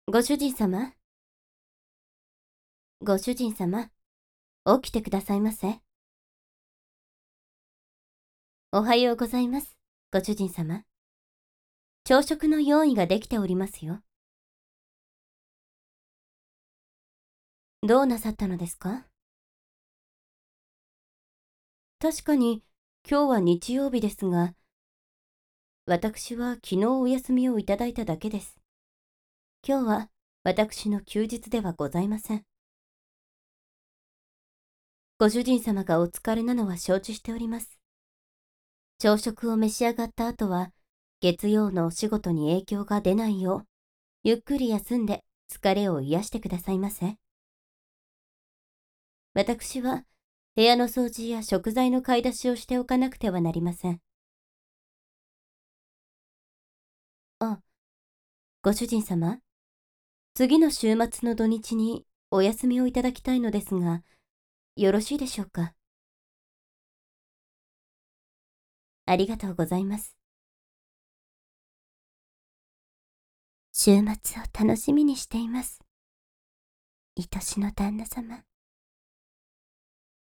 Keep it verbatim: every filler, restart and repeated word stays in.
ご主人様、ご主人様、起きてくださいませ。おはようございます、ご主人様。朝食の用意ができておりますよ。どうなさったのですか？確かに、今日は日曜日ですが、私は昨日お休みをいただいただけです。今日は私の休日ではございません。ご主人様がお疲れなのは承知しております。朝食を召し上がった後は、月曜のお仕事に影響が出ないよう、ゆっくり休んで疲れを癒してくださいませ。私は部屋の掃除や食材の買い出しをしておかなくてはなりません。あ、ご主人様、次の週末の土日にお休みをいただきたいのですが、よろしいでしょうか？ありがとうございます。週末を楽しみにしています。愛しの旦那様。